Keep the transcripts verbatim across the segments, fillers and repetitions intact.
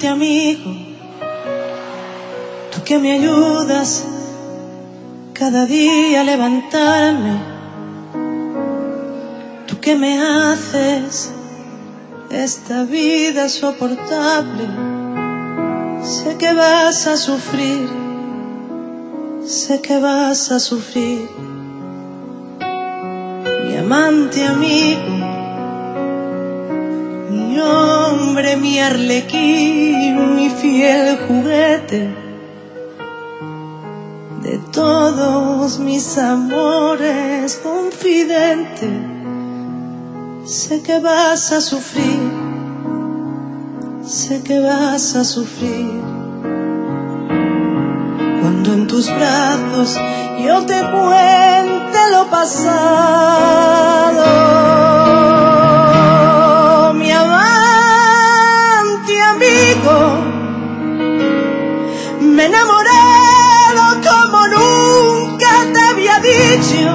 amante amigo, tú que me ayudas cada día a levantarme, tú que me haces esta vida soportable. Sé que vas a sufrir, sé que vas a sufrir, mi amante amigo, mi hombre, mi arlequín, mi fiel juguete de todos mis amores, confidente. Sé que vas a sufrir, sé que vas a sufrir, cuando en tus brazos yo te cuente lo pasado. Mi amante amigo, me enamoré como nunca te había dicho,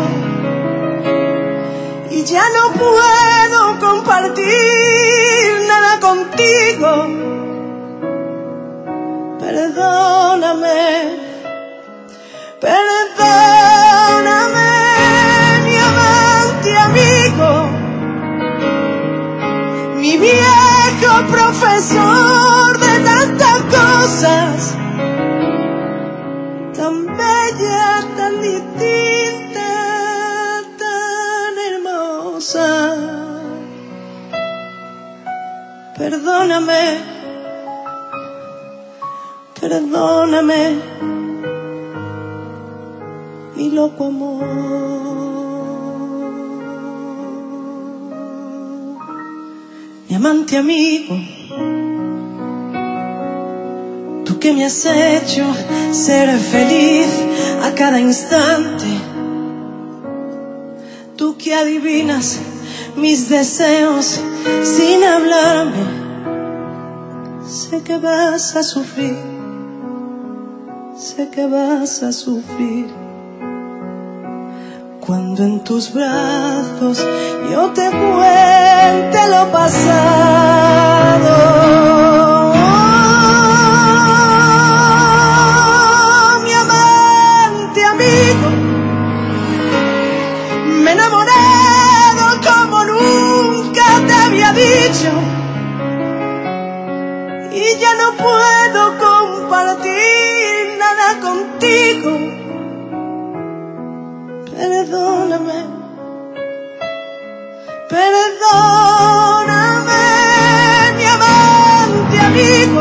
y ya no puedo compartir nada contigo. Perdóname, perdóname, mi amante amigo, mi viejo profesor de tantas cosas, tan bella, tan distinta, tan hermosa. Perdóname, perdóname, mi loco amor. Mi amante amigo, tú que me has hecho ser feliz a cada instante, tú que adivinas mis deseos sin hablarme. Sé que vas a sufrir, sé que vas a sufrir, cuando en tus brazos yo te cuente lo pasado. Oh, mi amante amigo, me he enamorado como nunca te había dicho, y ya no puedo compartir nada contigo. Perdóname, perdóname, mi amante amigo,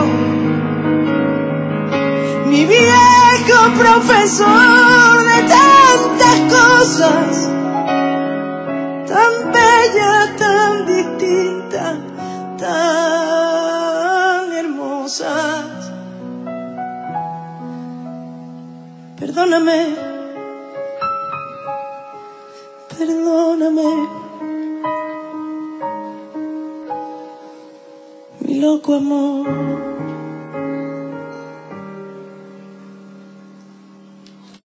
mi viejo profesor de tantas cosas, tan bella, tan distinta, tan hermosas. Perdóname, perdóname, mi loco amor.